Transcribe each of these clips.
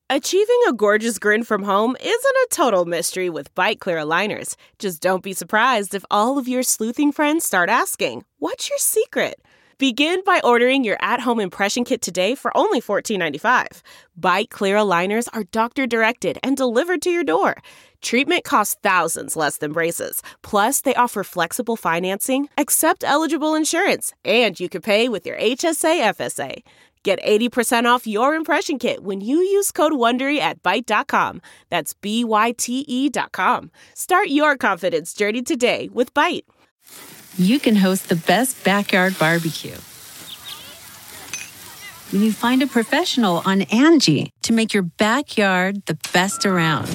Achieving a gorgeous grin from home isn't a total mystery with Byte Clear aligners. Just don't be surprised if all of your sleuthing friends start asking, "What's your secret?" Begin by ordering your at-home impression kit today for only $14.95. Byte Clear aligners are doctor-directed and delivered to your door. Treatment costs thousands less than braces. Plus, they offer flexible financing, accept eligible insurance, and you can pay with your HSA FSA. Get 80% off your impression kit when you use code WONDERY at Byte.com. That's BYTE.com. Start your confidence journey today with Byte. You can host the best backyard barbecue when you find a professional on Angie to make your backyard the best around.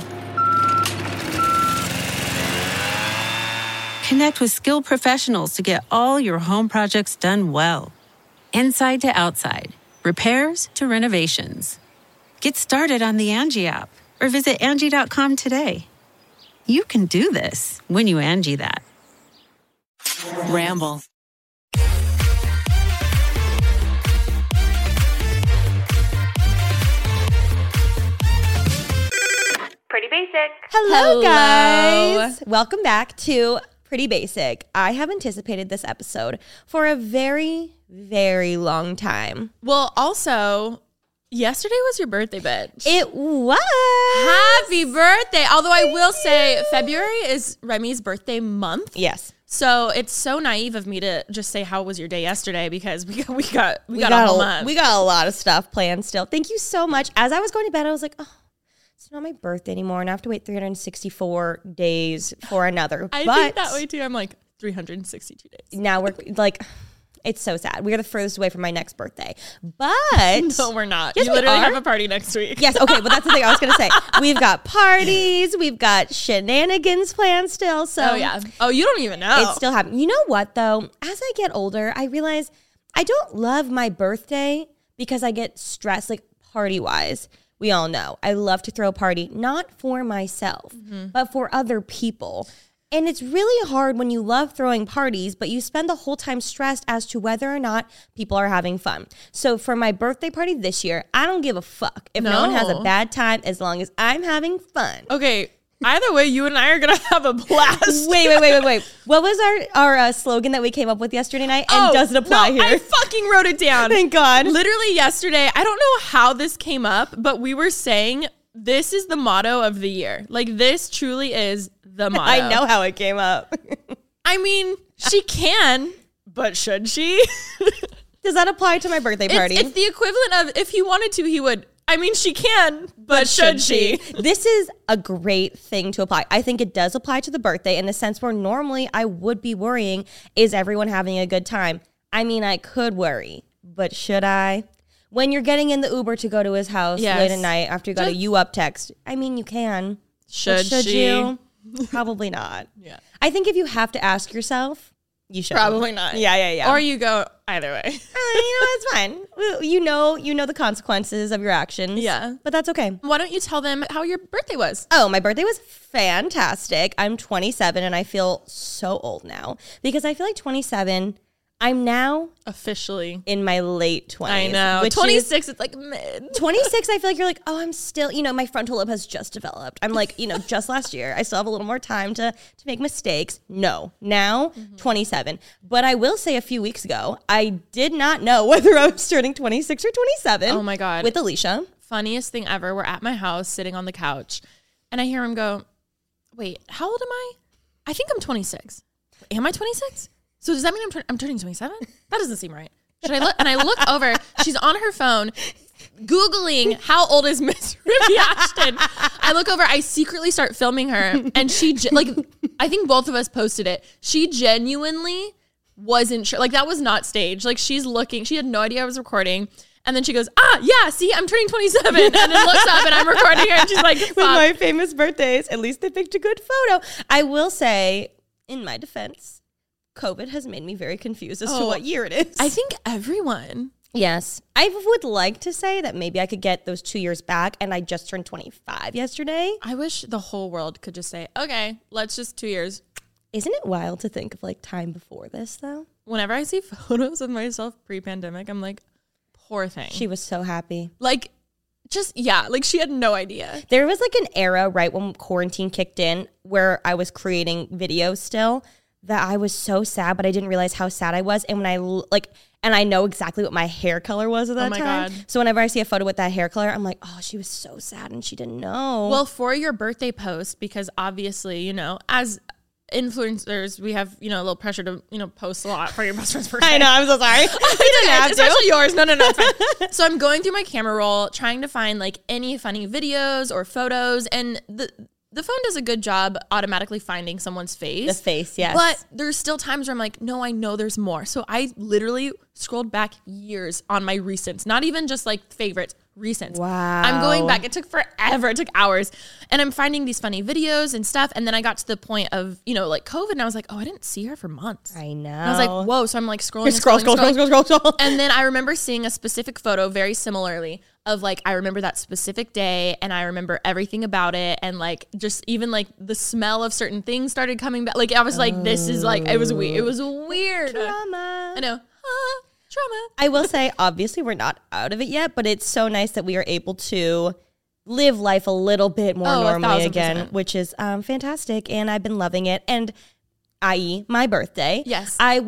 Connect with skilled professionals to get all your home projects done well. Inside to outside, repairs to renovations. Get started on the Angie app or visit Angie.com today. You can do this when you Angie that. Ramble. Pretty Basic. Hello, guys. Welcome back to Pretty Basic. I have anticipated this episode for a very, very long time. Well, also, yesterday was your birthday, bitch. It was. Happy birthday. Although I will say February is Remy's birthday month. Yes. So it's so naive of me to just say, how was your day yesterday? Because we got a whole month. We got a lot of stuff planned still. Thank you so much. As I was going to bed, I was like, oh, it's not my birthday anymore, and I have to wait 364 days for another. I think that way too. I'm like 362 days. Now we're like, it's so sad. We are the furthest away from my next birthday. But no, we're not. Yes, you literally have a party next week. Yes, okay, but that's the thing I was going to say. We've got parties, we've got shenanigans planned still. So oh yeah. Oh, you don't even know. It's still happening. You know what though? As I get older, I realize I don't love my birthday because I get stressed, like party-wise. We all know I love to throw a party, not for myself, but for other people. And it's really hard when you love throwing parties, but you spend the whole time stressed as to whether or not people are having fun. So for my birthday party this year, I don't give a fuck if no one has a bad time as long as I'm having fun. Okay. Either way, you and I are going to have a blast. Wait. What was our slogan that we came up with yesterday night? And does it apply here? I fucking wrote it down. Thank God. Literally yesterday, I don't know how this came up, but we were saying this is the motto of the year. Like, this truly is the motto. I know how it came up. I mean, she can, but should she? Does that apply to my birthday party? It's the equivalent of if he wanted to, he would. I mean, she can, but should she? This is a great thing to apply. I think it does apply to the birthday in the sense where normally I would be worrying, is everyone having a good time? I mean, I could worry, but should I? When you're getting in the Uber to go to his house late at night after you got a "you up" text, I mean, you can. Should she? You? Probably not. Yeah. I think if you have to ask yourself, you should. Probably not. Yeah. Or you go either way. It's fine. You know the consequences of your actions. Yeah. But that's okay. Why don't you tell them how your birthday was? Oh, my birthday was fantastic. I'm 27 and I feel so old now because I feel like 27, I'm now officially in my late 20s. I know. 26, it's like mid. 26, I feel like you're like, oh, I'm still, my frontal lobe has just developed. I'm like, just last year. I still have a little more time to make mistakes. No. Now, 27. But I will say a few weeks ago, I did not know whether I was turning 26 or 27. Oh my God. With Alicia. Funniest thing ever. We're at my house sitting on the couch and I hear him go, wait, how old am I? I think I'm 26. Am I 26? So does that mean I'm turning 27? That doesn't seem right. Should I look? And I look over. She's on her phone, Googling how old is Miss Remy Ashton. I look over. I secretly start filming her, and she I think both of us posted it. She genuinely wasn't sure. Like that was not staged. Like she's looking. She had no idea I was recording. And then she goes, yeah, see, I'm turning 27. And then looks up and I'm recording her, and she's like, fuck. With my famous birthdays, at least they picked a good photo. I will say, in my defense, COVID has made me very confused as to what year it is. I think everyone. Yes. I would like to say that maybe I could get those 2 years back, and I just turned 25 yesterday. I wish the whole world could just say, okay, let's just 2 years. Isn't it wild to think of like time before this though? Whenever I see photos of myself pre-pandemic, I'm like, poor thing. She was so happy. Like like she had no idea. There was like an era right when quarantine kicked in where I was creating videos still that I was so sad, but I didn't realize how sad I was. And when and I know exactly what my hair color was at that time. God. So whenever I see a photo with that hair color, I'm like, oh, she was so sad and she didn't know. Well, for your birthday post, because obviously, you know, as influencers, we have, you know, a little pressure to, you know, post a lot for your best friend's birthday. I know, I'm so sorry. You didn't have to. Especially yours. No, it's fine. So I'm going through my camera roll, trying to find like any funny videos or photos, and the phone does a good job automatically finding someone's face. The face, yes. But there's still times where I'm like, no, I know there's more. So I literally scrolled back years on my recents, not even just like favorites, recents. Wow. I'm going back. It took forever. It took hours. And I'm finding these funny videos and stuff. And then I got to the point of, you know, like COVID, and I was like, oh, I didn't see her for months. I know. And I was like, whoa. So I'm like scrolling. Scroll. And then I remember seeing a specific photo very similarly of like, I remember that specific day and I remember everything about it. And like, just even like the smell of certain things started coming back. Like I was like, this is like, it was weird. It was weird. Drama. I know. Trauma. I will say, obviously, we're not out of it yet, but it's so nice that we are able to live life a little bit more normally again, which is fantastic. And I've been loving it. And i.e. my birthday. Yes. I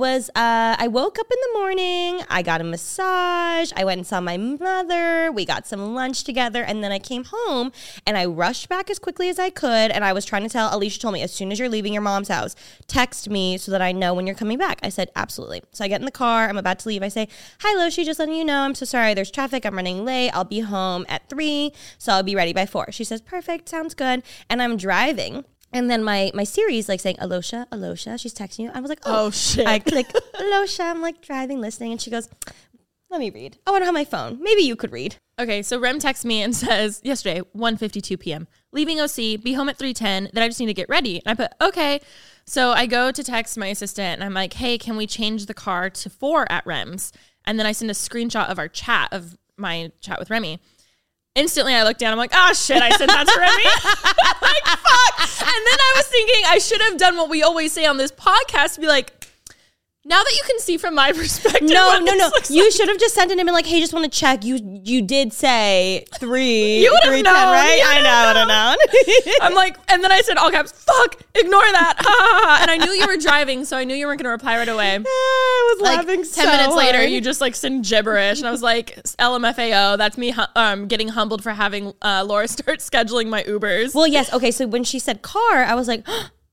woke up in the morning, I got a massage, I went and saw my mother, we got some lunch together, and then I came home and I rushed back as quickly as I could, and I was trying to tell, Alicia told me, as soon as you're leaving your mom's house, text me so that I know when you're coming back. I said, absolutely. So I get in the car, I'm about to leave, I say, hi Loshi, just letting you know, I'm so sorry, there's traffic, I'm running late, I'll be home at 3, so I'll be ready by 4. She says, perfect, sounds good, and I'm driving. And then my Siri's like saying, Alosha, she's texting you. I was like, oh shit. I click, Alosha, I'm like driving, listening. And she goes, let me read. Oh, I don't have my phone. Maybe you could read. Okay, so Rem texts me and says, yesterday, 1:52 p.m., leaving OC, be home at 3:10, then I just need to get ready. And I put, okay. So I go to text my assistant and I'm like, hey, can we change the car to 4 at Rem's? And then I send a screenshot of our chat, of my chat with Remy. Instantly, I look down. I'm like, oh, shit, I sent that to Remy. Like, fuck. And then I was thinking I should have done what we always say on this podcast, be like, now that you can see from my perspective. No. You should have just sent it and been like, hey, just want to check. You did say 3. You would have known, right? I know, I don't know. I'm like, and then I said all caps, fuck, ignore that. And I knew you were driving, so I knew you weren't going to reply right away. I was like, laughing 10 so minutes later, hard. you just like send gibberish. And I was like, LMFAO, that's me getting humbled for having Laura start scheduling my Ubers. Well, yes. Okay, so when she said car, I was like,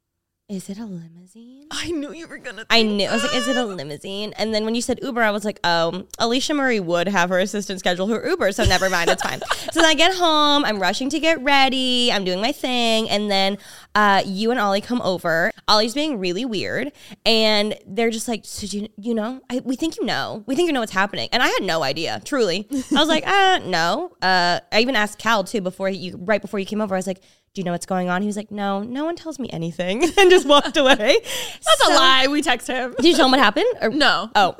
is it a limousine? I knew you were going to I knew. I was like, is it a limousine? And then when you said Uber, I was like, oh, Alicia Murray would have her assistant schedule her Uber, so never mind, it's fine. So then I get home, I'm rushing to get ready, I'm doing my thing, and then you and Ollie come over. Ollie's being really weird, and they're just like, so you know? We think you know. We think you know what's happening. And I had no idea, truly. I was like, no. I even asked Cal, too, right before you came over. I was like, do you know what's going on? He was like, no one tells me anything, and just walked away. That's a lie. We text him. Did you tell him what happened? Or? No. Oh.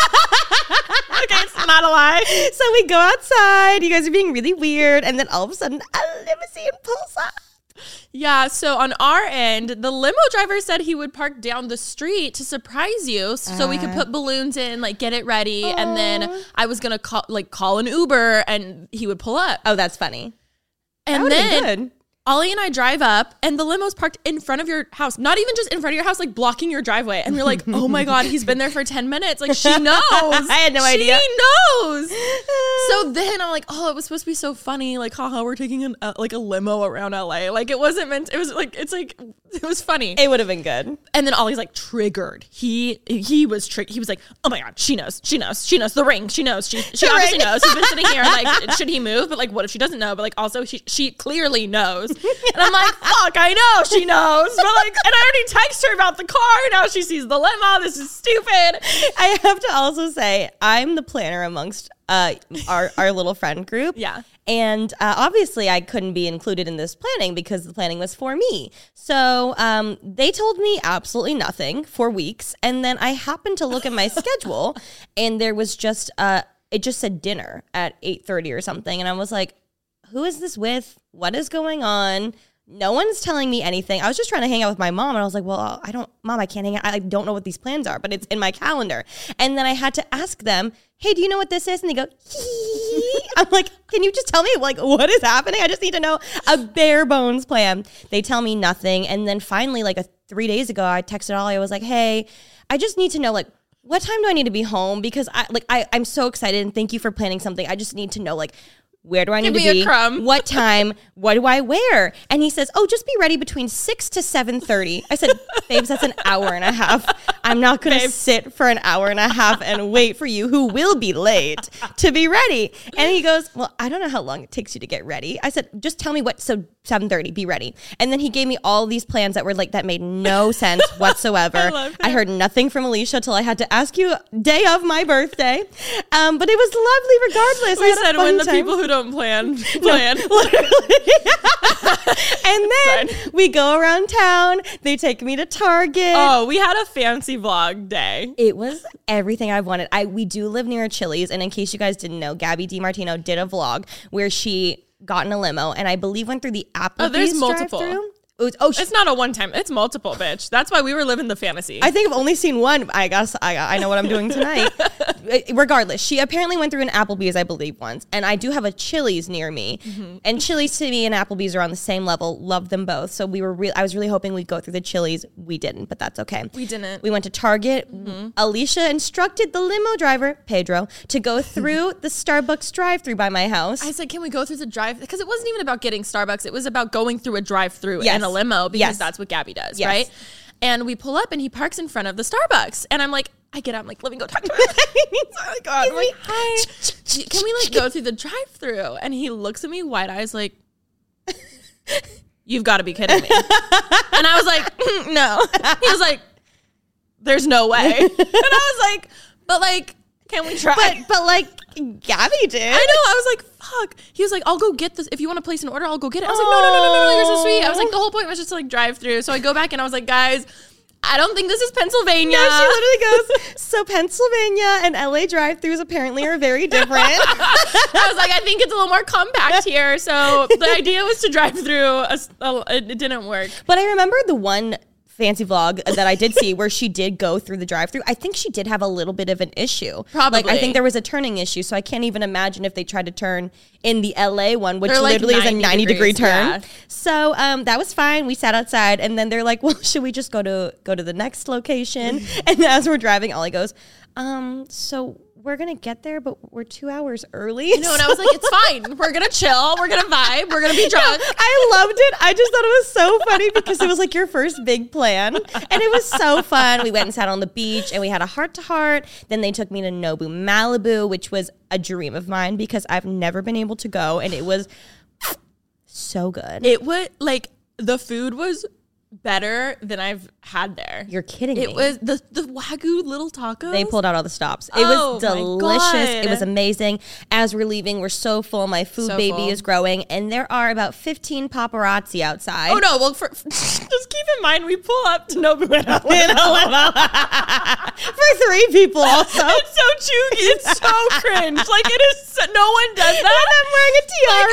Okay, it's not a lie. So we go outside. You guys are being really weird. And then all of a sudden, a limousine pulls up. Yeah, so on our end, the limo driver said he would park down the street to surprise you so we could put balloons in, like get it ready. And then I was going to call an Uber and he would pull up. Oh, that's funny. And then Ollie and I drive up and the limo's parked in front of your house. Not even just in front of your house, like blocking your driveway. And you're like, oh my God, he's been there for 10 minutes. Like she knows. I had no idea. She knows. So then I'm like, oh, it was supposed to be so funny. Like, haha, we're taking a limo around LA. Like it wasn't meant, it was funny. It would have been good. And then Ollie's like triggered. He was triggered. He was like, oh my God, she knows the ring. She knows. She obviously knows. He's been sitting here like, should he move? But like, what if she doesn't know? But like, also she clearly knows. And I'm like, fuck, I know she knows. But like, and I already texted her about the car. Now she sees the limo. This is stupid. I have to also say, I'm the planner amongst our little friend group. Yeah. And obviously I couldn't be included in this planning because the planning was for me. So they told me absolutely nothing for weeks. And then I happened to look at my schedule and there was just, it just said dinner at 8:30 or something. And I was like, who is this with? What is going on? No one's telling me anything. I was just trying to hang out with my mom, and I was like, well, Mom, I can't hang out. I don't know what these plans are, but it's in my calendar. And then I had to ask them, hey, do you know what this is? And they go, hee. I'm like, can you just tell me like what is happening? I just need to know a bare bones plan. They tell me nothing. And then finally, like 3 days ago, I texted Ollie. I was like, hey, I just need to know like, what time do I need to be home? Because I'm so excited, and thank you for planning something. I just need to know like, where do I need to be? What time? What do I wear? And he says, oh, just be ready between 6 to 7:30. I said, babes, that's an hour and a half. I'm not going to sit for an hour and a half and wait for you, who will be late, to be ready. And he goes, well, I don't know how long it takes you to get ready. I said, just tell me what, so 7:30, be ready. And then he gave me all these plans that were like, that made no sense whatsoever. I heard nothing from Alicia till I had to ask you day of my birthday. But it was lovely regardless. We said when the people who don't plan. And then we go around town. They take me to Target. Oh, we had a fancy vlog day. It was everything I wanted. We do live near a Chili's, and in case you guys didn't know, Gabby DiMartino did a vlog where she got in a limo, and I believe went through the Applebee's there's multiple. drive-thru. It's not a one time. It's multiple, bitch. That's why we were living the fantasy. I think I've only seen one. I guess I know what I'm doing tonight. Regardless, she apparently went through an Applebee's, I believe, once. And I do have a Chili's near me. Mm-hmm. And Chili's to me and Applebee's are on the same level. Love them both. So I was really hoping we'd go through the Chili's. We didn't, but that's okay. We didn't. We went to Target. Mm-hmm. Alicia instructed the limo driver, Pedro, to go through the Starbucks drive-thru by my house. I said, can we go through the drive? Because it wasn't even about getting Starbucks. It was about going through a drive-thru in a limo, because that's what Gabby does, right? And we pull up, and he parks in front of the Starbucks. And I'm like, I get out, I'm like, let me go talk to him. I'm like, hi. Can we like go through the drive-thru? And he looks at me, wide eyes, like, you've got to be kidding me. And I was like, no. He was like, there's no way. And I was like, but like, can we try? But like, Gabby did. I know. I was like, fuck. He was like, I'll go get this. If you want to place an order, I'll go get it. I was like, no, you're so sweet. I was like, the whole point was just to like drive through. So I go back and I was like, guys, I don't think this is Pennsylvania. No, she literally goes, so Pennsylvania and LA drive-thrus apparently are very different. I was like, I think it's a little more compact here. So the idea was to drive through. It didn't work. But I remember the one fancy vlog that I did see where she did go through the drive-thru. I think she did have a little bit of an issue. Probably. Like, I think there was a turning issue, so I can't even imagine if they tried to turn in the LA one, which literally is a 90-degree turn. Yeah. So that was fine. We sat outside, and then they're like, well, should we just go to the next location? And as we're driving, Ollie goes, so we're going to get there, but we're 2 hours early. No, and I was like, it's fine. We're going to chill. We're going to vibe. We're going to be drunk. No, I loved it. I just thought it was so funny because it was like your first big plan. And it was so fun. We went and sat on the beach and we had a heart-to-heart. Then they took me to Nobu Malibu, which was a dream of mine because I've never been able to go. And it was so good. It was like, the food was better than I've had there. You're kidding me. It was the Wagyu little tacos. They pulled out all the stops. It was delicious. It was amazing. As we're leaving, we're so full. My food baby is growing. And there are about 15 paparazzi outside. Oh, no. Well, just keep in mind, we pull up to Nobu in a limo. For 3 people also. It's so chuggy. It's so cringe. Like, it is so, no one does that. And I'm wearing a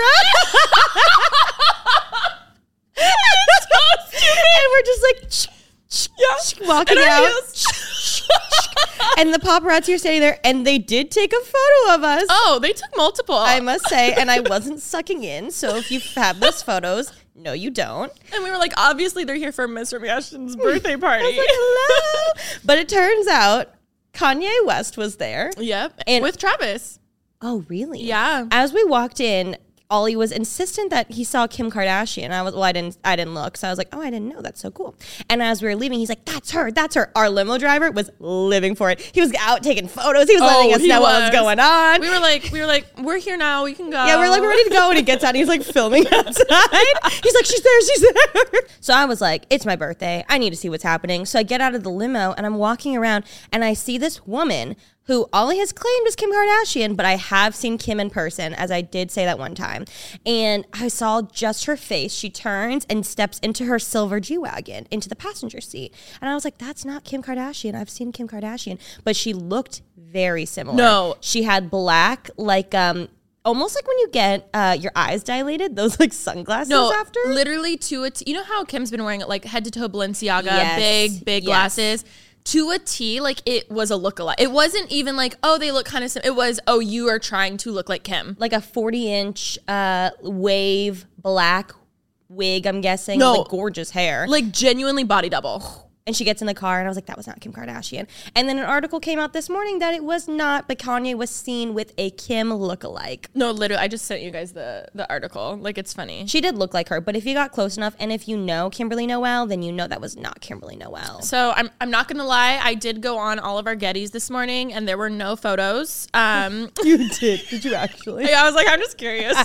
tiara. It's so stupid. And we're just like walking out. And the paparazzi are standing there, and they did take a photo of us. Oh, they took multiple. I must say, and I wasn't sucking in. So if you have those photos, no, you don't. And we were like, obviously they're here for Mr. Ashton's birthday party. I was like, hello. But it turns out Kanye West was there. Yep. And with Travis. Oh, really? Yeah. As we walked in, Ollie was insistent that he saw Kim Kardashian. I didn't look. So I was like, oh, I didn't know. That's so cool. And as we were leaving, he's like, that's her. Our limo driver was living for it. He was out taking photos. He was letting us know what was going on. We were like, we're here now. We can go. Yeah, we're like, we're ready to go. And he gets out and he's like filming outside. He's like, she's there. So I was like, it's my birthday. I need to see what's happening. So I get out of the limo and I'm walking around and I see this woman who Ollie has claimed is Kim Kardashian, but I have seen Kim in person, as I did say that one time. And I saw just her face. She turns and steps into her silver G-Wagon, into the passenger seat. And I was like, that's not Kim Kardashian. I've seen Kim Kardashian. But she looked very similar. No. She had black, like, almost like when you get your eyes dilated, those like sunglasses after. Literally to a T. You know how Kim's been wearing like head to toe Balenciaga, big Yes. glasses? To a T, like it was a lookalike. It wasn't even like, oh, they look kind of similar. It was, oh, you are trying to look like Kim. Like a 40-inch wave black wig, I'm guessing. No. Like gorgeous hair. Like genuinely body double. And she gets in the car, and I was like, that was not Kim Kardashian. And then an article came out this morning that it was not, but Kanye was seen with a Kim lookalike. No, literally, I just sent you guys the article. Like, it's funny. She did look like her, but if you got close enough, and if you know Kimberly Noel, then you know that was not Kimberly Noel. So I'm not gonna lie, I did go on all of our Gettys this morning, and there were no photos. You did. Did you actually? I was like, I'm just curious.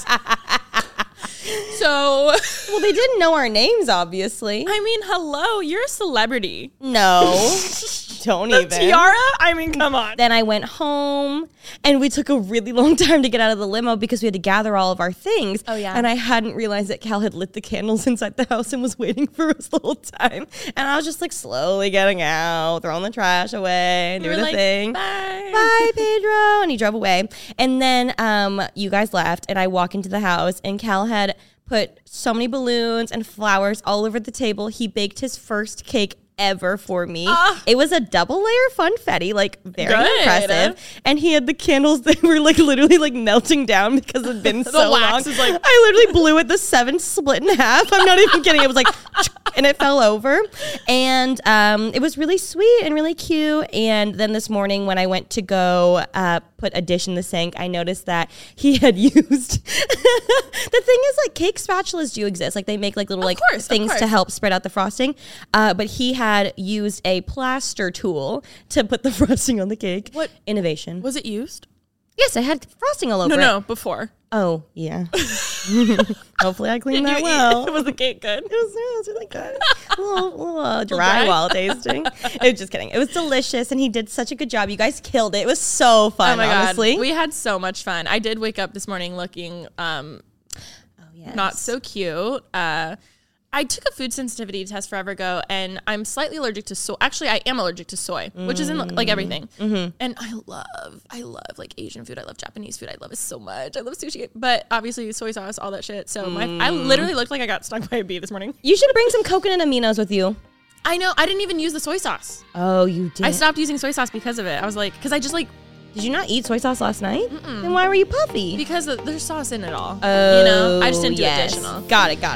So, Well, they didn't know our names, obviously. I mean, hello, you're a celebrity. No, don't even. Tiara? I mean, come on. Then I went home, and we took a really long time to get out of the limo because we had to gather all of our things. Oh, yeah. And I hadn't realized that Cal had lit the candles inside the house and was waiting for us the whole time. And I was just like slowly getting out, throwing the trash away, You were doing the like, thing. Bye, Pedro. And he drove away. And then you guys left, and I walk into the house, and Cal had put so many balloons and flowers all over the table. He baked his first cake ever for me. It was a double layer funfetti, like very impressive. And he had the candles that were like literally like melting down because it had been so wax long. is like- I literally blew it, the 7 split in half. I'm not even kidding. It was like, and it fell over. And it was really sweet and really cute. And then this morning when I went to go put a dish in the sink, I noticed that he had used, the thing is like cake spatulas do exist. Like they make like little things to help spread out the frosting. But he had used a plaster tool to put the frosting on the cake. What? Innovation. Was it used? Yes, it had frosting all over it. No, before. Oh, yeah. Hopefully I cleaned that well. Was the cake good? It was really good. A little drywall tasting. It was just kidding. It was delicious, and he did such a good job. You guys killed it. It was so fun, honestly. God. We had so much fun. I did wake up this morning looking not so cute. I took a food sensitivity test forever ago, and I'm slightly allergic to soy. Actually, I am allergic to soy, which is in like everything. Mm-hmm. And I love like Asian food. I love Japanese food. I love it so much. I love sushi, but obviously soy sauce, all that shit. So I literally looked like I got stung by a bee this morning. You should bring some coconut aminos with you. I know. I didn't even use the soy sauce. Oh, you did? I stopped using soy sauce because of it. I was like, because I just like. Did you not eat soy sauce last night? Then why were you puffy? Because there's sauce in it all. Oh, you know? I just didn't do additional. Got it.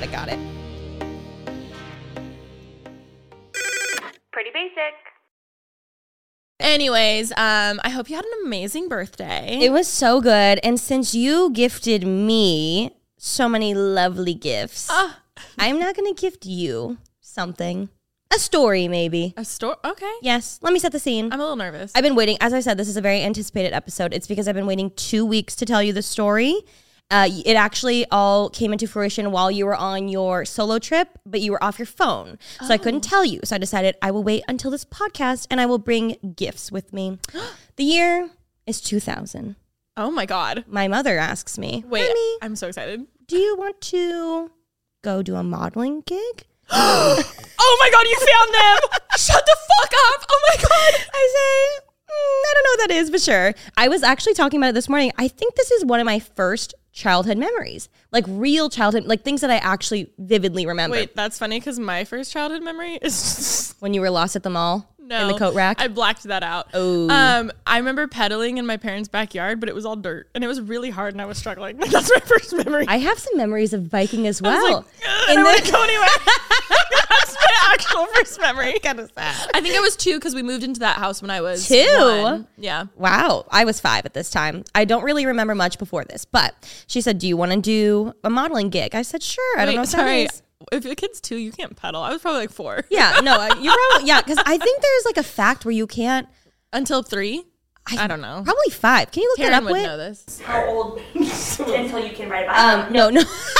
Pretty basic. Anyways, I hope you had an amazing birthday. It was so good. And since you gifted me so many lovely gifts, I'm not going to gift you something. A story, maybe. A story? Okay. Yes. Let me set the scene. I'm a little nervous. I've been waiting. As I said, this is a very anticipated episode. It's because I've been waiting 2 weeks to tell you the story. It actually all came into fruition while you were on your solo trip, but you were off your phone. So I couldn't tell you. So I decided I will wait until this podcast and I will bring gifts with me. The year is 2000. Oh my God. My mother asks me, Wait, Mommy, I'm so excited. do you want to go do a modeling gig? Oh my God, you found them. Shut the fuck up. Oh my God. I say, I don't know what that is, but sure. I was actually talking about it this morning. I think this is one of my first childhood memories, like real childhood, like things that I actually vividly remember. Wait, that's funny because my first childhood memory is just When you were lost at the mall in the no, coat rack? I blacked that out. Oh. I remember pedaling in my parents' backyard, but it was all dirt and it was really hard and I was struggling. That's my first memory. I have some memories of biking as I was well. like, I don't want to go anywhere. That's my actual first memory. Kind of sad. I think I was 2 because we moved into that house when I was 2? 1. Yeah. Wow. I was 5 at this time. I don't really remember much before this, but she said, do you want to do a modeling gig? I said, sure. I don't know what that is. If a kid's 2, you can't pedal. I was probably like 4. Yeah, no, you're probably, yeah, because I think there's like a fact where you can't. Until 3? I don't know. Probably 5. Can you look Karen that up, would Whit? know this. How old until you can ride a bike? No.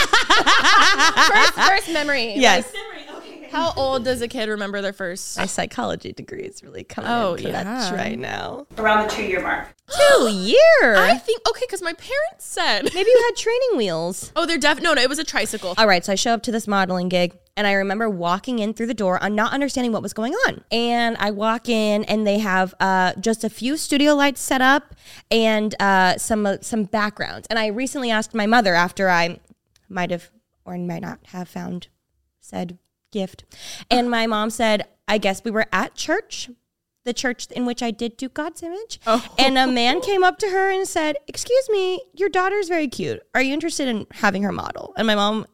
First memory. Yes. How old does a kid remember their first? My psychology degree is really coming Oh, into that yeah. right now. Around the 2-year mark. 2 years? I think, okay, because my parents said. Maybe you had training wheels. Oh, they're no, it was a tricycle. All right, so I show up to this modeling gig. And I remember walking in through the door and not understanding what was going on. And I walk in and they have just a few studio lights set up and some backgrounds. And I recently asked my mother after I might have or might not have found said gift. And my mom said, I guess we were at church. The church in which I did do God's image. Oh. And a man came up to her and said, excuse me, your daughter's very cute. Are you interested in having her model? And my mom,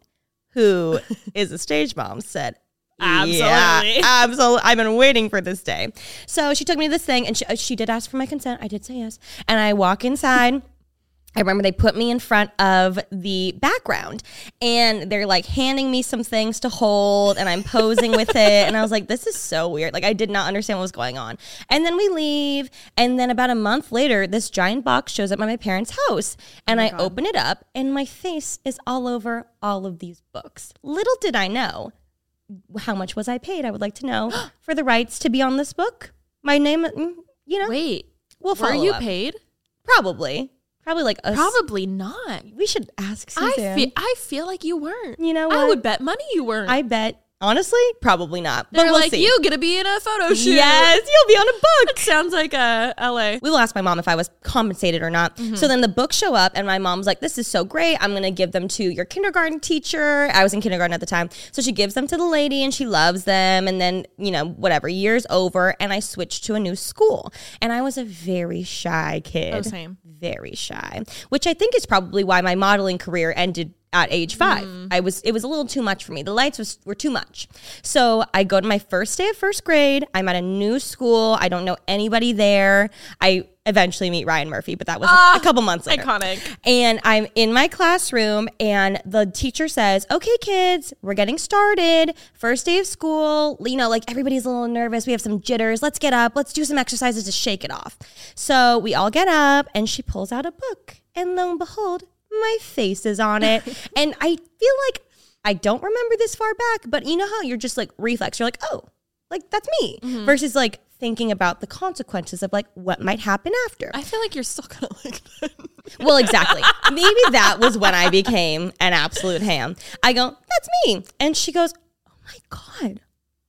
who is a stage mom, said, absolutely. Yeah, absolutely. I've been waiting for this day. So she took me to this thing and she did ask for my consent. I did say yes. And I walk inside. I remember they put me in front of the background and they're like handing me some things to hold and I'm posing with it. And I was like, this is so weird. Like I did not understand what was going on. And then we leave. And then about a month later, this giant box shows up at my parents' house and I open it up and my face is all over all of these books. Little did I know, how much was I paid? I would like to know for the rights to be on this book. My name, you know. Wait, we'll follow were you up. Paid? Probably like us. Probably not. We should ask Suzanne. I feel like you weren't. You know what? I would bet money you weren't. I bet. Honestly, probably not. They're but we'll like, see. you gonna be in a photo shoot. Yes, you'll be on a book. It sounds like LA. We will ask my mom if I was compensated or not. Mm-hmm. So then the books show up and my mom's like, this is so great. I'm going to give them to your kindergarten teacher. I was in kindergarten at the time. So she gives them to the lady and she loves them. And then, you know, whatever, years over and I switched to a new school. And I was a very shy kid. Oh, same. Very shy, which I think is probably why my modeling career ended at age 5. It was a little too much for me. The lights were too much. So I go to my first day of first grade. I'm at a new school. I don't know anybody there. I eventually meet Ryan Murphy, but that was a couple months later. Iconic. And I'm in my classroom and the teacher says, okay, kids, we're getting started. First day of school. You know, like everybody's a little nervous. We have some jitters. Let's get up. Let's do some exercises to shake it off. So we all get up and she pulls out a book. And lo and behold, my face is on it. And I feel like I don't remember this far back, but you know how you're just like reflex. You're like, oh, like that's me versus like thinking about the consequences of like what might happen after. I feel like you're still kind of like that. Well, exactly. Maybe that was when I became an absolute ham. I go, that's me. And she goes, oh my God.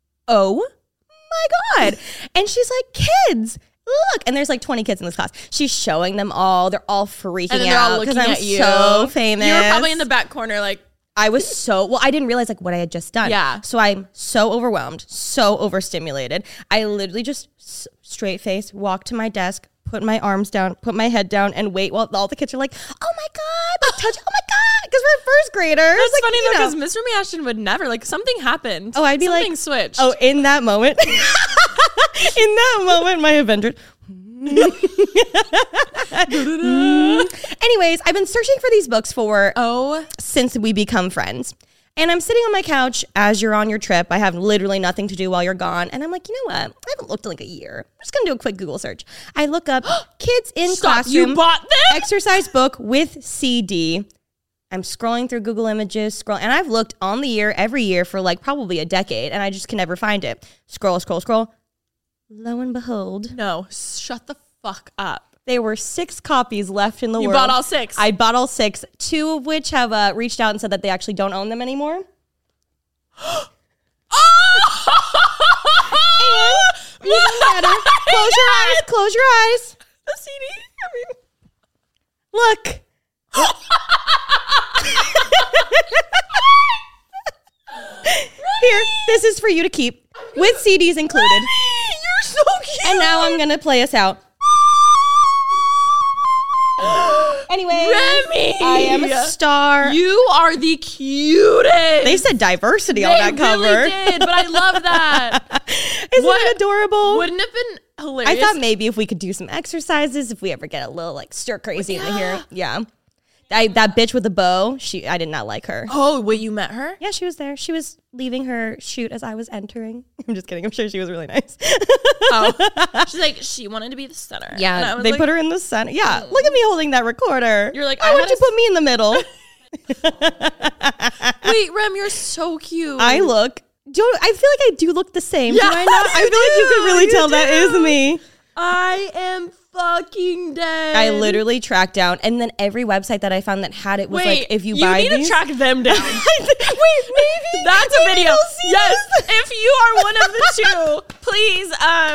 Oh my God. And she's like, kids, look. And there's like 20 kids in this class. She's showing them all. They're all freaking out because I'm so famous. You were probably in the back corner like. I was I didn't realize like what I had just done. Yeah. So I'm so overwhelmed, so overstimulated. I literally just straight face, walk to my desk, put my arms down, put my head down and wait while all the kids are like, oh my God, like touch, oh my God. Because we're first graders. That's like, funny though, because Mr. Me Ashton would never, like something happened. Oh, I'd be something like. Switched. Oh, in that moment. My Avengers. Anyways, I've been searching for these books since we become friends. And I'm sitting on my couch as you're on your trip. I have literally nothing to do while you're gone. And I'm like, you know what? I haven't looked in like a year. I'm just going to do a quick Google search. I look up kids in classroom. You bought them? Exercise book with CD. I'm scrolling through Google Images, and I've looked on the year every year for like probably a decade, and I just can never find it. Scroll. Lo and behold. No, shut the fuck up. There were 6 copies left in the world. You bought all 6? I bought all 6, 2 of which have reached out and said that they actually don't own them anymore. And even better, close your eyes. The CD? Look. Here, this is for you to keep with CDs included. Remy, you're so cute. And now I'm gonna play us out. Anyway, Remy, I am a star. You are the cutest. They said diversity on that cover. They really did, but I love that. Isn't it adorable? Wouldn't it have been hilarious? I thought maybe if we could do some exercises, if we ever get a little like stir crazy in here. Yeah. That bitch with the bow, I did not like her. Oh, wait, you met her? Yeah, she was there. She was leaving her shoot as I was entering. I'm just kidding. I'm sure she was really nice. Oh, she's like, she wanted to be the center. Yeah, they put her in the center. Yeah, look at me holding that recorder. You're like, why would you put me in the middle? Wait, Rem, you're so cute. I feel like I do look the same. Yeah, do I not? I feel like you could really tell that is me. I am fucking dead. I literally tracked down, and then every website that I found that had it was like, if you buy you need these, to track them down. wait, maybe That's a video. they'll see Yes, this. if you are one of the two, please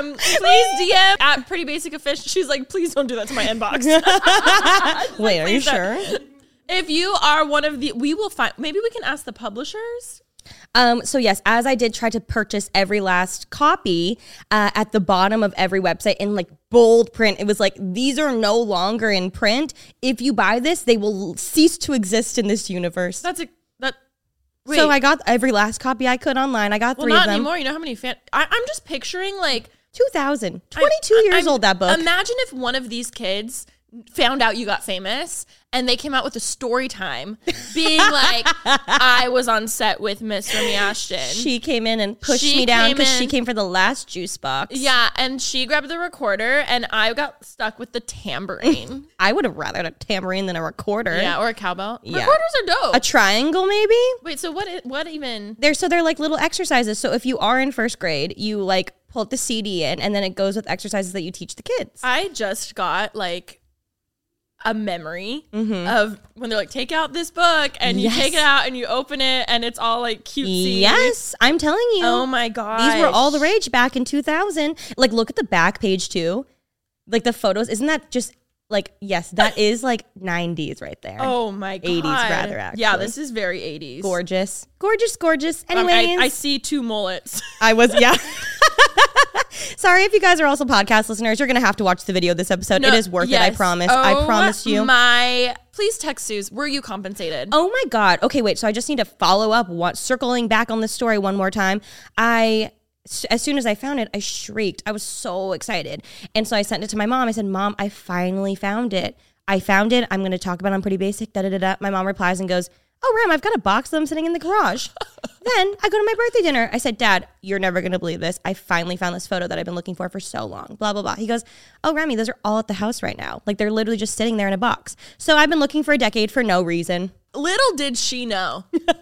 DM at Pretty Basic Official. She's like, please don't do that to my inbox. Wait, are you Please don't. sure? If you are one of the, we will find. Maybe we can ask the publishers. So yes, as I did try to purchase every last copy, at the bottom of every website in like bold print, it was like, these are no longer in print. If you buy this, they will cease to exist in this universe. Wait, So I got every last copy I could online. I got 3 of not them. anymore. You know how many I'm just picturing like 2000. 22 years old, that book. Imagine if one of these kids found out you got famous and they came out with a story time being like, I was on set with Miss Remy Ashton. She came in and pushed She me down came because in- she came for the last juice box. Yeah, and she grabbed the recorder and I got stuck with the tambourine. I would have rather had a tambourine than a recorder. Yeah, or a cowbell. Yeah. Recorders are dope. A triangle, maybe? Wait, so what even? They're like little exercises. So if you are in first grade, you like pull the CD in, and then it goes with exercises that you teach the kids. I just got like a memory of when they're like, take out this book, and you Yes. take it out and you open it and it's all like cutesy. Yes, I'm telling you. Oh my god. These were all the rage back in 2000. Like, look at the back page too. Like the photos. Isn't that just like, yes, that is like 90s right there. Oh my god. 80s rather, actually. Yeah, this is very 80s. Gorgeous. Gorgeous, gorgeous. Anyways. I see 2 mullets. I was, yeah. Sorry if you guys are also podcast listeners. You're going to have to watch the video of this episode. It is worth it, I promise. I promise you. Please text Suze. Were you compensated? Oh my God. Okay, wait. So I just need to follow up, circling back on this story one more time. As soon as I found it, I shrieked. I was so excited. And so I sent it to my mom. I said, Mom, I finally found it. I found it. I'm going to talk about it on Pretty Basic. Da-da-da-da. My mom replies and goes, oh, Rem, I've got a box of them sitting in the garage. Then I go to my birthday dinner. I said, Dad, you're never going to believe this. I finally found this photo that I've been looking for so long. Blah, blah, blah. He goes, oh, Remy, those are all at the house right now. Like, they're literally just sitting there in a box. So I've been looking for a decade for no reason. Little did she know.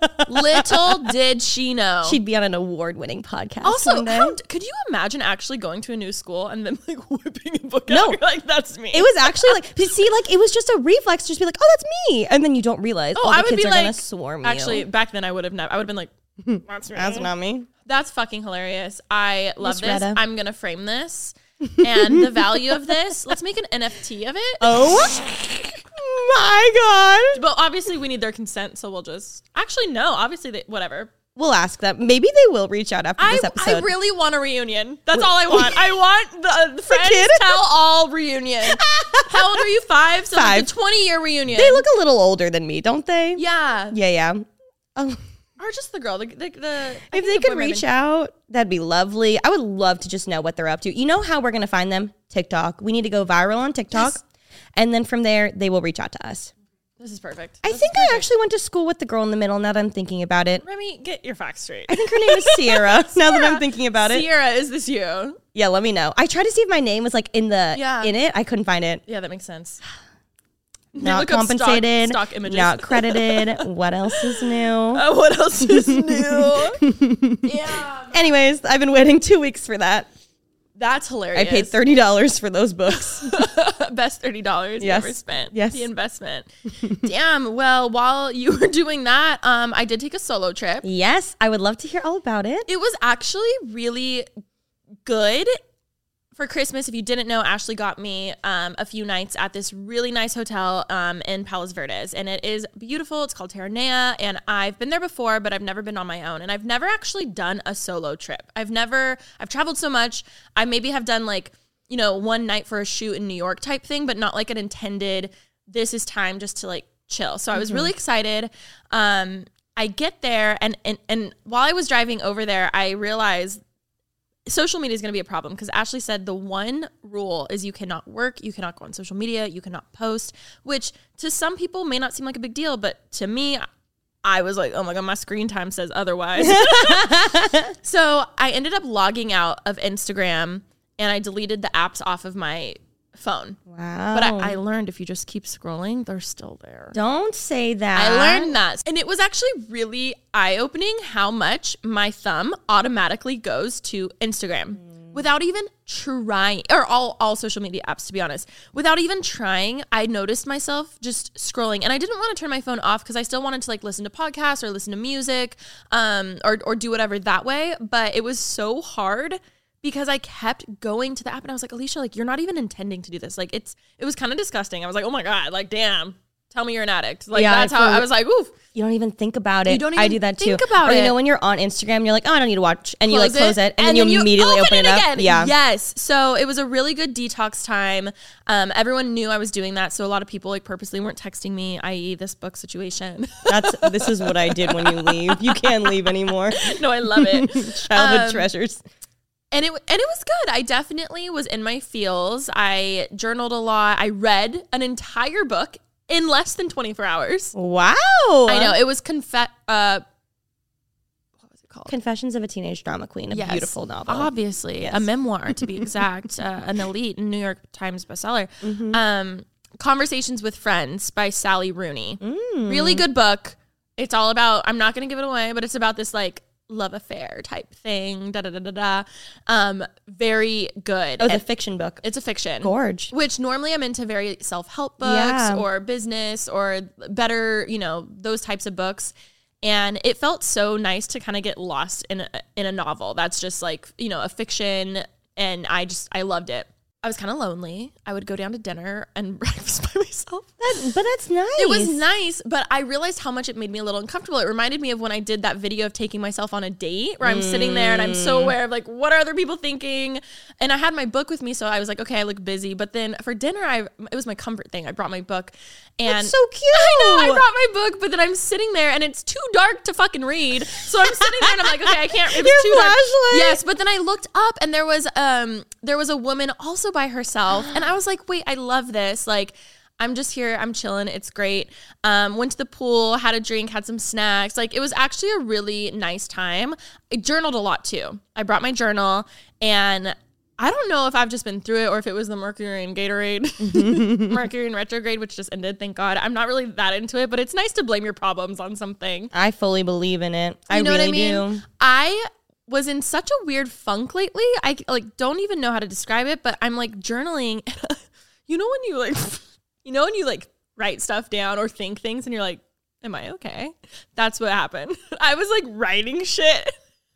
Little did she know. She'd be on an award-winning podcast Also, one day. could you imagine actually going to a new school and then like whipping a book No. out? You're like, that's me. It was actually like, see, like it was just a reflex to just be like, oh, that's me. And then you don't realize all I the would kids be are like, going to swarm you. Actually, back then I would have never. I would have been like, that's me. That's not me. That's fucking hilarious. I love Miss this. Retta. I'm going to frame this. And the value of this, let's make an NFT of it. Oh my God. But obviously we need their consent, so we'll just... Actually, no. Obviously, whatever. We'll ask them. Maybe they will reach out after this I episode. really want a reunion. That's all I want. I want the Friends kid? Tell All reunion. How old are you? 5? So 5. Like the 20-year reunion. They look a little older than me, don't they? Yeah. Yeah. Oh, Or just the girl. if they could reach out, that'd be lovely. I would love to just know what they're up to. You know how we're going to find them? TikTok. We need to go viral on TikTok. Yes. And then from there, they will reach out to us. This is perfect. I think I actually went to school with the girl in the middle now that I'm thinking about it. Remy, get your facts straight. I think her name is Sierra, now that I'm thinking about it. Sierra, is this you? Yeah, let me know. I tried to see if my name was like in it. I couldn't find it. Yeah, that makes sense. Not Look up compensated, stock images. not credited. What else is new? What else is new? Yeah. Anyways, I've been waiting 2 weeks for that. That's hilarious. I paid $30 for those books. Best $30 you Yes. ever spent. Yes. The investment. Damn. Well, while you were doing that, I did take a solo trip. Yes, I would love to hear all about it. It was actually really good. For Christmas, if you didn't know, Ashley got me a few nights at this really nice hotel in Palos Verdes. And it is beautiful. It's called Terranea. And I've been there before, but I've never been on my own. And I've never actually done a solo trip. I've traveled so much. I maybe have done like, one night for a shoot in New York type thing, but not like an intended, this is time just to like chill. So I was really excited. I get there and while I was driving over there, I realized social media is going to be a problem because Ashley said the one rule is you cannot work, you cannot go on social media, you cannot post, which to some people may not seem like a big deal, but to me, I was like, oh my God, my screen time says otherwise. So I ended up logging out of Instagram and I deleted the apps off of my phone. Wow. But I learned if you just keep scrolling, they're still there. Don't say that. I learned that. And it was actually really eye-opening how much my thumb automatically goes to Instagram. without even trying, or all social media apps, to be honest, without even trying, I noticed myself just scrolling, and I didn't want to turn my phone off because I still wanted to like listen to podcasts or listen to music, or do whatever that way. But it was so hard because I kept going to the app, and I was like, Alicia, like, you're not even intending to do this. Like, it was kind of disgusting. I was like, oh my God, like, damn. Tell me you're an addict. Like, that's how I was like, oof. You don't even think about it. You don't even I do that think too. about or, it. You know, when you're on Instagram, you're like, oh, I don't need to watch. And you like close it. And then you then immediately open it up. Again. Yeah. Yes. So it was a really good detox time. Everyone knew I was doing that. So a lot of people like purposely weren't texting me, i.e. this book situation. This is what I did when you leave. You can't leave anymore. No, I love it. Childhood treasures. And it was good. I definitely was in my feels. I journaled a lot. I read an entire book in less than 24 hours. Wow. I know. It was what was it called? Confessions of a Teenage Drama Queen, a beautiful novel. Obviously. Yes. A memoir, to be exact. An elite New York Times bestseller. Mm-hmm. Conversations with Friends by Sally Rooney. Really good book. It's all about, I'm not going to give it away, but it's about this like love affair type thing. Very good. Oh, the fiction book. It's a fiction. Gorge. Which normally I'm into very self-help books or business or better, those types of books. And it felt so nice to kind of get lost in a novel that's just like, a fiction. And I loved it. I was kind of lonely. I would go down to dinner and breakfast by myself. But that's nice. It was nice, but I realized how much it made me a little uncomfortable. It reminded me of when I did that video of taking myself on a date where I'm sitting there and I'm so aware of like, what are other people thinking? And I had my book with me, so I was like, okay, I look busy. But then for dinner, it was my comfort thing. I brought my book. And that's so cute. I know, I brought my book, but then I'm sitting there and it's too dark to fucking read. So I'm sitting there and I'm like, okay, I can't. It was too dark. Yes, but then I looked up and there was a woman also by herself, and I was like, wait, I love this. Like, I'm just here, I'm chilling, it's great. Went to the pool, had a drink, had some snacks. Like, it was actually a really nice time. I journaled a lot too. I brought my journal, and I don't know if I've just been through it or if it was the Mercury and Gatorade, Mercury and retrograde, which just ended, thank God. I'm not really that into it, but it's nice to blame your problems on something. I fully believe in it. I really do. I was in such a weird funk lately. I like don't even know how to describe it, but I'm like journaling. When you write stuff down or think things and you're like, am I okay? That's what happened. I was like writing shit.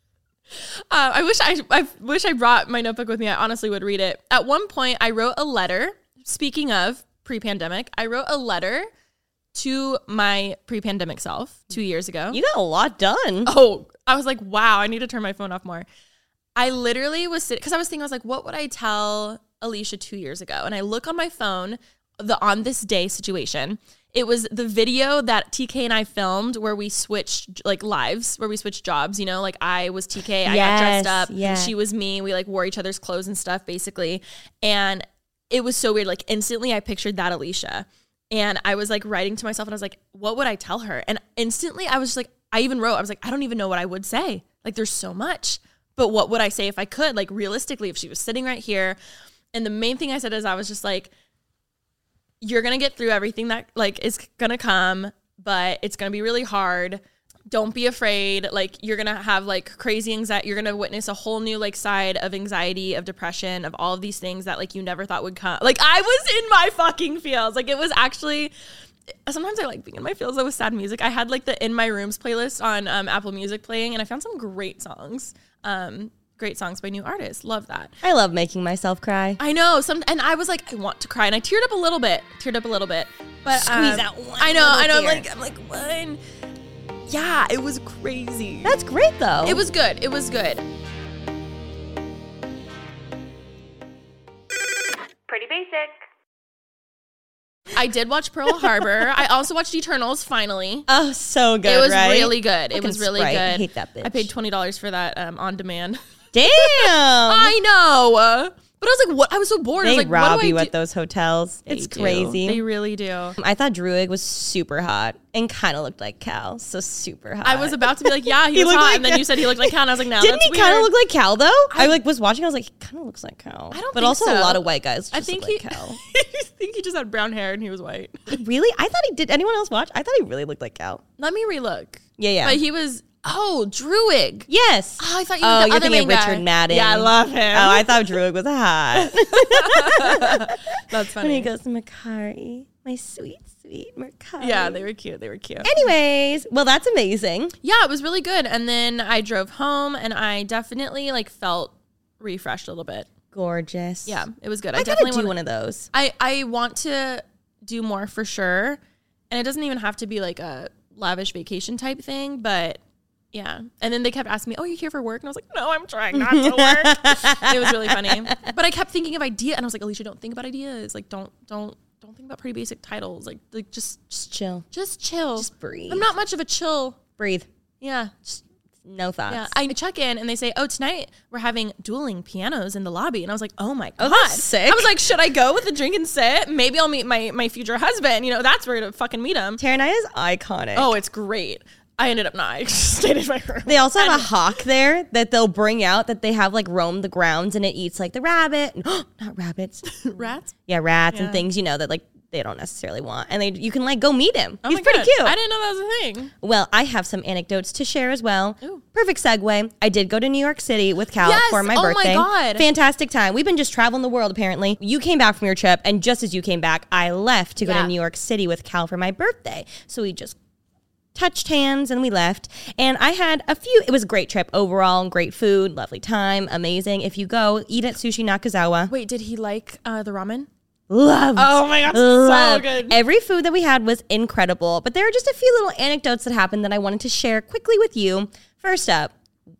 I wish I brought my notebook with me. I honestly would read it. At one point I wrote a letter. Speaking of pre-pandemic, I wrote a letter to my pre-pandemic self 2 years ago. You got a lot done. Oh, I was like, wow, I need to turn my phone off more. I literally was sitting, because I was like, what would I tell Alicia 2 years ago? And I look on my phone, the on this day situation. It was the video that TK and I filmed where we switched like lives, where we switched jobs, like I was TK, I got dressed up, and she was me. We like wore each other's clothes and stuff basically. And it was so weird. Like instantly I pictured that Alicia. And I was like writing to myself and I was like, what would I tell her? And instantly I was just like, I even wrote, I was like, I don't even know what I would say. Like there's so much, but what would I say if I could? Like realistically, if she was sitting right here. And the main thing I said is I was just like, you're going to get through everything that like is going to come, but it's going to be really hard. Don't be afraid. Like you're going to have like crazy anxiety. You're going to witness a whole new like side of anxiety, of depression, of all of these things that like you never thought would come. Like I was in my fucking feels. Like it was actually, sometimes I like being in my feels though with sad music. I had like the In My Rooms playlist on Apple Music playing, and I found some great songs. Great songs by new artists. Love that. I love making myself cry. I know. And I was like, I want to cry, and I teared up a little bit. But squeeze out one. I know. I'm tear. like, one. Yeah, it was crazy. That's great though. It was good. Pretty basic. I did watch Pearl Harbor. I also watched Eternals finally. Oh, so good. It was right? really good. It was really Sprite. good. I hate that bitch. I paid $20 for that on demand. Damn. I know. But I was like, what? I was so bored. I They was like, rob what do you I at do? those hotels. It's They do. crazy. They really do. I thought Druig was super hot and kind of looked like Cal. So super hot. I was about to be like, yeah, he was looked hot. like And then you said he looked like Cal. And I was like, no, Didn't that's he weird. kind of look like Cal though? I like was watching. I was like, he kind of looks like Cal. I don't But think also so. a lot of white guys. I Just think look like Cal. I think he just had brown hair and he was white. Really? I thought he did. Anyone else watch? I thought he really looked like Cal. Let me relook. Yeah. But he was, Oh, Druig. Yes. Oh, I thought you were the you're other thinking main of Richard guy. Madden. Yeah, I love him. Oh, I thought Druig was hot. That's When he funny. goes to Makari, my sweet, sweet Makari. Yeah, they were cute. They were cute. Anyways, well, that's amazing. Yeah, it was really good. And then I drove home, and I definitely like felt refreshed a little bit. Gorgeous. Yeah, it was good. I gotta definitely do wanna- one of those. I want to do more for sure. And it doesn't even have to be like a lavish vacation type thing, but yeah. And then they kept asking me, oh, you're here for work? And I was like, no, I'm trying not to work. It was really funny. But I kept thinking of idea, and I was like, Alicia, don't think about ideas. Like, don't think about pretty basic titles. Like just Chill. Just chill. Just breathe. I'm not much of a chill. Breathe. Yeah. No thoughts. Yeah, I check in and they say, oh, tonight we're having dueling pianos in the lobby. And I was like, oh my God. that's sick. I was like, should I go with a drink and sit? Maybe I'll meet my future husband. You know, that's where to fucking meet him. Terranaya is iconic. Oh, it's great. I ended up not. I just stayed in my room. They also have a hawk there that they'll bring out that they have like roam the grounds, and it eats like the rabbit. Not rabbits. Rats? Yeah, rats and Yeah. things, that like they don't necessarily want. And you can like go meet him. Oh He's my pretty God. cute. I didn't know that was a thing. Well, I have some anecdotes to share as well. Ooh. Perfect segue. I did go to New York City with Cal Yes! for my Oh my birthday. God. Fantastic time. We've been just traveling the world, apparently. You came back from your trip, and just as you came back, I left to go Yeah. to New York City with Cal for my birthday. So we just touched hands and we left. And I had it was a great trip overall, great food, lovely time, amazing. If you go, eat at Sushi Nakazawa. Wait, did he like the ramen? Loved. Oh my God, so Loved. good. Every food that we had was incredible, but there are just a few little anecdotes that happened that I wanted to share quickly with you. First up,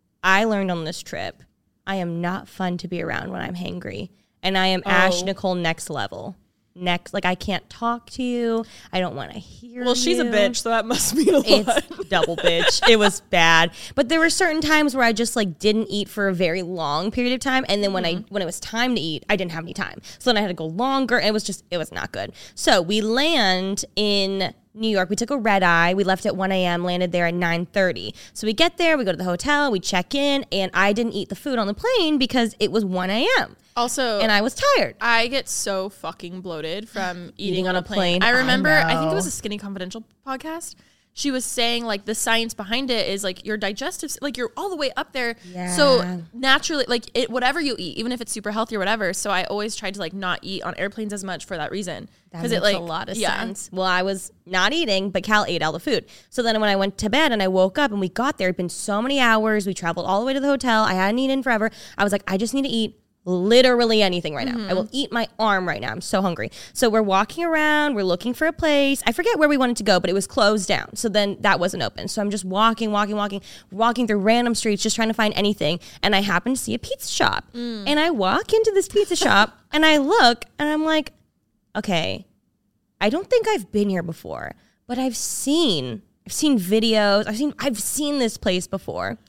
I learned on this trip, I am not fun to be around when I'm hangry, and I am Ash Nicole next level. Like I can't talk to you. I don't want to hear Well, she's a you. bitch, so that must mean a lot. It's double bitch. It was bad. But there were certain times where I just like didn't eat for a very long period of time. And then when it was time to eat, I didn't have any time. So then I had to go longer. And it was not good. So we land in New York. We took a red eye. We left at 1 a.m., landed there at 9:30. So we get there, we go to the hotel, we check in, and I didn't eat the food on the plane because it was 1 a.m. Also, And I was tired. I get so fucking bloated from eating on a plane. plane. I remember, I think it know. was a Skinny Confidential podcast. She was saying like the science behind it is like your digestive, like you're all the way up there. Yeah. So naturally, like whatever you eat, even if it's super healthy or whatever. So I always tried to like not eat on airplanes as much for that reason. That makes it like a lot of sense. Well, I was not eating, but Cal ate all the food. So then when I went to bed and I woke up and we got there, it'd been so many hours. We traveled all the way to the hotel. I hadn't eaten forever. I was like, I just need to eat literally anything right now. I will eat my arm right now. I'm so hungry. So we're walking around. We're looking for a place. I forget where we wanted to go, but it was closed down. So then that wasn't open. So I'm just walking through random streets, just trying to find anything. And I happen to see a pizza shop. And I walk into this pizza shop and I look and I'm like, okay, I don't think I've been here before, but I've seen videos. I've seen this place before.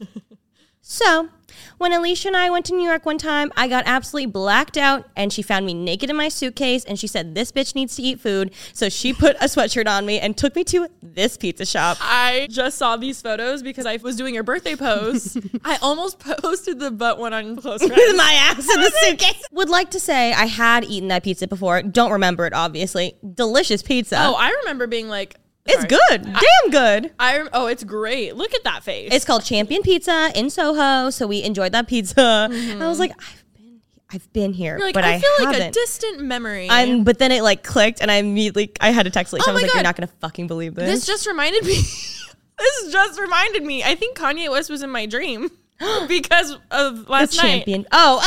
So when Alicia and I went to New York one time, I got absolutely blacked out and she found me naked in my suitcase and she said, this bitch needs to eat food. So she put a sweatshirt on me and took me to this pizza shop. I just saw these photos because I was doing your birthday pose. I almost posted the butt one on Close Friends. With my ass in the suitcase. Would like to say I had eaten that pizza before. Don't remember it, obviously. Delicious pizza. Oh, I remember being like, it's sorry. good. Damn good. It's great. Look at that face. It's called Champion Pizza in Soho. So we enjoyed that pizza. And I was like, I've been here, You're like, but I feel like haven't. a distant memory. But then it like clicked and I had to text Alicia. Oh I was my like, you're God. not going to fucking believe this. This just reminded me. I think Kanye West was in my dream because of last night. Champion. Oh,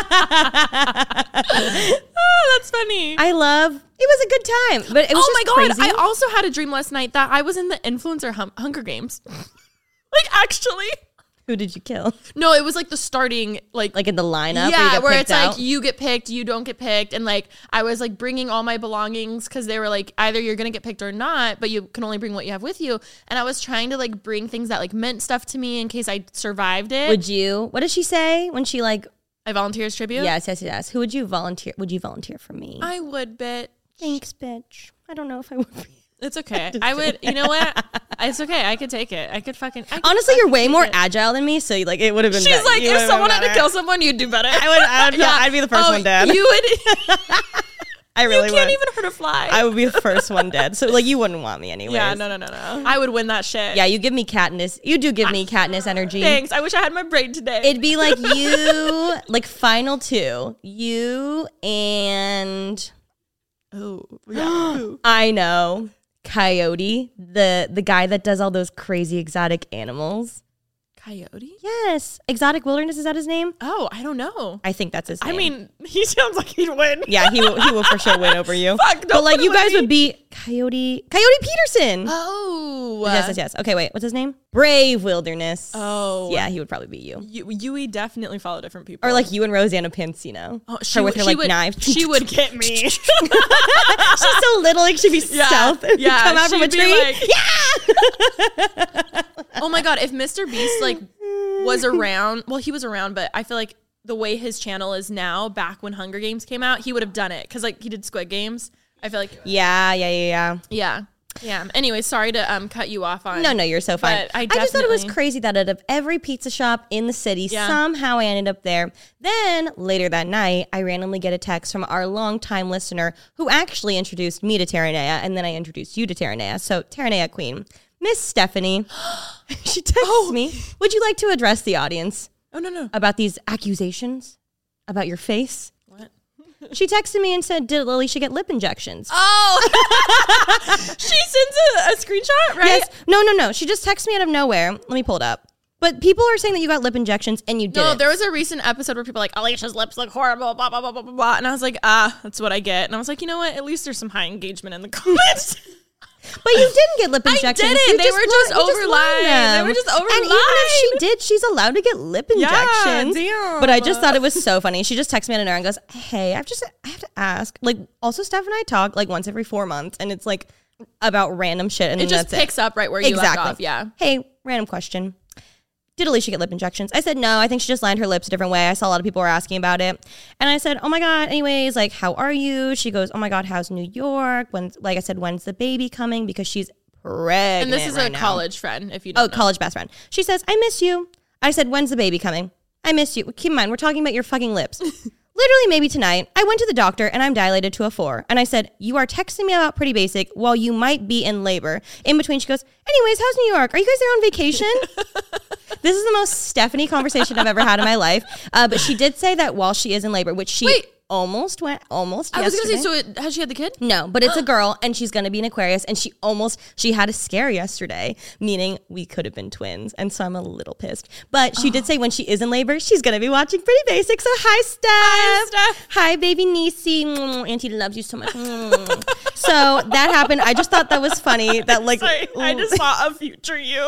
Oh, that's funny. it was a good time, but it was Oh just my God. crazy. I also had a dream last night that I was in the influencer Hunger Games. Like actually. Who did you kill? No, it was like the starting like Like in the lineup? yeah, where picked it's out? like you get picked, you don't get picked, and like I was like bringing all my belongings because they were like either you're gonna get picked or not, but you can only bring what you have with you. And I was trying to like bring things that like meant stuff to me in case I survived it. What did she say when she like? I volunteer as tribute. Yes. Who would you volunteer? Would you volunteer for me? I would, but Thanks, bitch. I don't know if I would be. it's okay. I would. You know what? It's okay. I could take it. I could Honestly, you're way more agile than me, so like it would have been. She's like, if someone had to kill someone, you'd do better. I'd be the first one dead. You would. I really You can't would. even hurt a fly. I would be the first one dead. So like you wouldn't want me anyways. yeah, no. I would win that shit. Yeah, you give me Katniss. You do give me Katniss energy. Thanks. I wish I had my brain today. It'd be like you, like final two. You and I know. Coyote, the guy that does all those crazy exotic animals. Coyote? Yes. Exotic Wilderness, is that his name? Oh, I don't know. I think that's his name. I mean, he sounds like he'd win. yeah, he will for sure win over you. Fuck, but like don't you put it guys with would be Coyote Peterson. Oh. Yes. Okay, wait. What's his name? Brave Wilderness. Oh. Yeah, he would probably be you. Yui definitely follow different people. Or like you and Rosanna Pansino. Oh, her with her like would, knife. She would get me. She's so little, like she'd be stealth and come out from a she'd be tree. like- yeah. Oh my God. If Mr. Beast like was around, well, he was around, but I feel like the way his channel is now, back when Hunger Games came out, he would have done it. Cause like he did Squid Games. I feel like. Yeah. Yeah. Anyway, sorry to cut you off on. No, you're so fine. But I just thought it was definitely- crazy that out of every pizza shop in the city, Yeah. somehow I ended up there. Then later that night, I randomly get a text from our longtime listener who actually introduced me to Terranea, and then I introduced you to Terranea. So Terranea Queen, Miss Stephanie, she texts me, would you like to address the audience Oh, no. about these accusations about your face? What? She texted me and said, did Alicia get lip injections? Oh, she sends a screenshot, right? Yes. No. She just texted me out of nowhere. Let me pull it up. But people are saying that you got lip injections and you didn't. No, there was a recent episode where people were like, Alicia's lips look horrible, blah, blah, blah, blah, blah, blah. And I was like, that's what I get. And I was like, you know what? At least there's some high engagement in the comments. But you didn't get lip injections. didn't. You They were just you overlying. lying They were just And even if she did, she's allowed to get lip injections. damn. But I just thought it was so funny. She just texted me out of nowhere and goes, hey, I have to ask. Like, also Steph and I talk like once every 4 months and it's like about random shit. And It just that's picks up right where you left off. Yeah. Hey, random question. Did Alicia get lip injections? I said, no, I think she just lined her lips a different way. I saw a lot of people were asking about it. And I said, oh my God, anyways, like, how are you? She goes, oh my God, how's New York? When's the baby coming? Because she's pregnant. And this is right a now. college friend, if you don't know. College best friend. She says, I miss you. I said, when's the baby coming? I miss you. Keep in mind, we're talking about your fucking lips. Literally, maybe tonight. I went to the doctor and I'm dilated to a 4. And I said, you are texting me about Pretty Basic while you might be in labor. In between, she goes, anyways, how's New York? Are you guys there on vacation? This is the most Stephanie conversation I've ever had in my life. But she did say that while she is in labor, which she almost I was going to yesterday. say, so has she had the kid? No, but it's a girl and she's going to be an Aquarius and she had a scare yesterday, meaning we could have been twins. And so I'm a little pissed. But she did say when she is in labor, she's going to be watching Pretty Basic. So hi, Steph. Hi, Steph. Hi, baby Niecy. Auntie loves you so much. So that happened. I just thought that was funny that like. Sorry, I just saw a future you.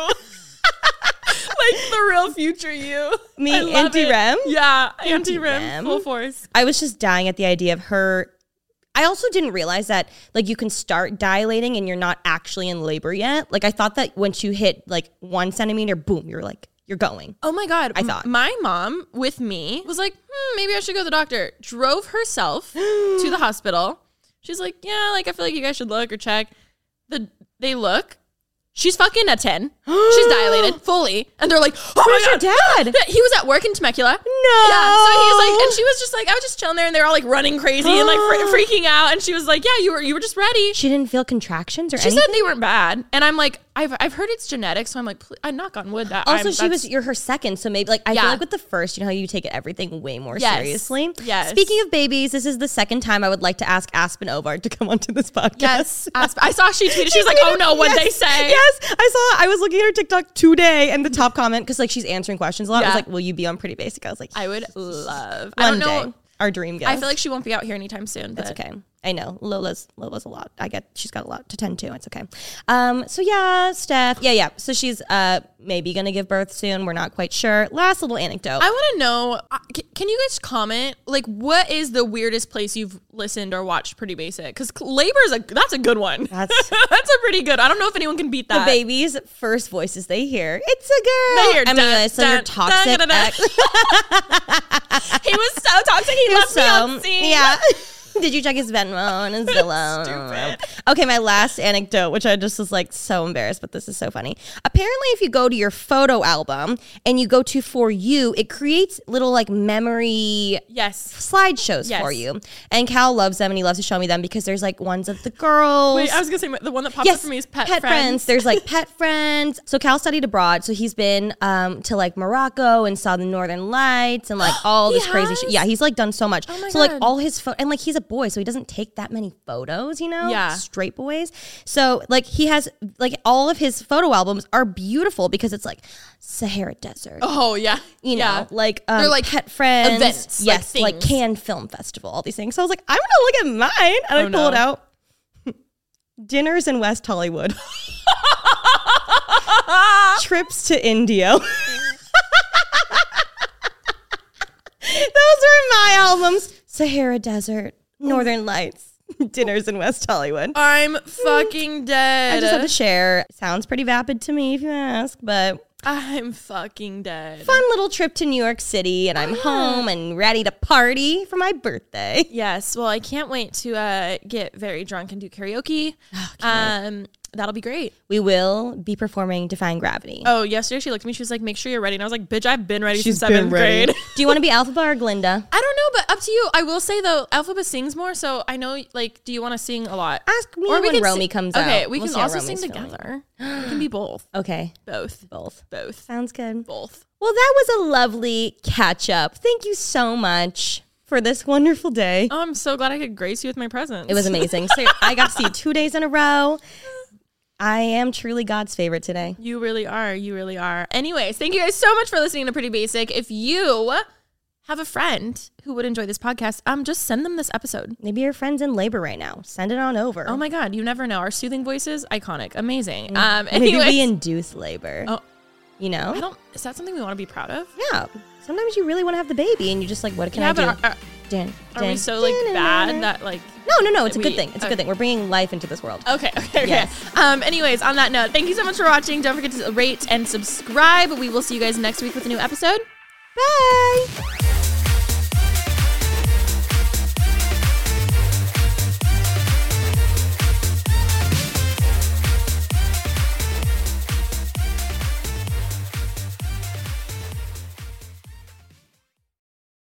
Like the real future you. Me, I love Auntie it. Rem? Yeah, Auntie Rem. Rem, full force. I was just dying at the idea of her. I also didn't realize that like you can start dilating and you're not actually in labor yet. Like I thought that once you hit like 1 centimeter, boom, you're going. Oh my God. I thought. My mom with me was like, maybe I should go to the doctor. Drove herself to the hospital. She's like, yeah, like I feel like you guys should look or check. They look. She's fucking a 10. She's dilated fully. And they're like, oh Where's my your God. dad? He was at work in Temecula. No. Yeah. So he's like, and she was just like, I was just chilling there and they were all like running crazy and like freaking out. And she was like, yeah, you were just ready. She didn't feel contractions or She anything? said they weren't bad. And I'm like, I've heard it's genetic. So I'm like, I knock on wood that Also, you're her second, so maybe like I feel Yeah. like with the first, you know how you take everything way more Yes. seriously. Yes. Speaking of babies, this is the second time I would like to ask Aspen Ovard to come onto this podcast. Yes. I saw she tweeted. She's like, oh no, what'd they say? Yes, I was looking at her TikTok today, and the top comment because like she's answering questions a lot. Yeah. Was like, "Will you be on Pretty Basic?" I was like, I would love. one I don't know. day, our dream guest. I feel like she won't be out here anytime soon. But It's okay. I know Lola's a lot. She's got a lot to tend to. It's okay. So yeah, Steph. Yeah. So she's maybe gonna give birth soon. We're not quite sure. Last little anecdote. I want to know. Can you guys comment? Like, what is the weirdest place you've listened or watched Pretty Basic? Because labor that's a good one. That's That's a pretty good. I don't know if anyone can beat the that. baby's first voices they hear. It's a girl. They hear, I mean, dun, so your dun, toxic dun, dun, dun. ex. He was so toxic. He left me on scene. Yeah. Did you check his Venmo and his Zillow? Stupid. Okay, my last anecdote, which I just was like so embarrassed, but this is so funny. Apparently, if you go to your photo album and you go to For You, it creates little like memory slideshows for you. And Cal loves them and he loves to show me them because there's like ones of the girls. Wait, I was gonna say the one that pops up for me is pet friends. There's like pet friends. So Cal studied abroad, so he's been to like Morocco and saw the Northern Lights and like all this crazy shit. Yeah, he's like done so much. So like all his and like he's a boy, so he doesn't take that many photos, you know? Yeah. Straight boys. So like he has like all of his photo albums are beautiful because it's like Sahara Desert. Oh yeah. You know, like they're like pet friends. Events. Yes, like Cannes Film Festival, all these things. So I was like, I'm gonna look at mine. And I pull it out. Dinners in West Hollywood. Trips to India. Those are my albums. Sahara Desert, Northern Lights, Dinners in West Hollywood. I'm fucking dead. I just had to share. Sounds pretty vapid to me if you ask, but I'm fucking dead. Fun little trip to New York City, and I'm home and ready to party for my birthday. Yes. Well, I can't wait to get very drunk and do karaoke. That'll be great. We will be performing Defying Gravity. Oh, yesterday she looked at me. She was like, make sure you're ready. And I was like, bitch, I've been ready since 7th grade. Do you want to be Elphaba or Glinda? I don't know, but up to you. I will say, though, Elphaba sings more. So I know, like, do you want to sing a lot? Ask me when Romy comes out. Okay, we can also sing together. We can be both. Okay. Both. Sounds good. Both. Well, that was a lovely catch up. Thank you so much for this wonderful day. Oh, I'm so glad I could grace you with my presence. It was amazing. So I got to see you 2 days in a row. I am truly God's favorite today. You really are. You really are. Anyways, thank you guys so much for listening to Pretty Basic. If you have a friend who would enjoy this podcast, just send them this episode. Maybe your friend's in labor right now. Send it on over. Oh my God. You never know. Our soothing voices, iconic, amazing. Maybe we induce labor. Oh, you know? Is that something we want to be proud of? Yeah. Sometimes you really want to have the baby and you're just like, what can I do? Are we so like bad that like... No. It's a good thing. It's a good thing. We're bringing life into this world. Okay. Yes. Anyways, on that note, thank you so much for watching. Don't forget to rate and subscribe. We will see you guys next week with a new episode. Bye.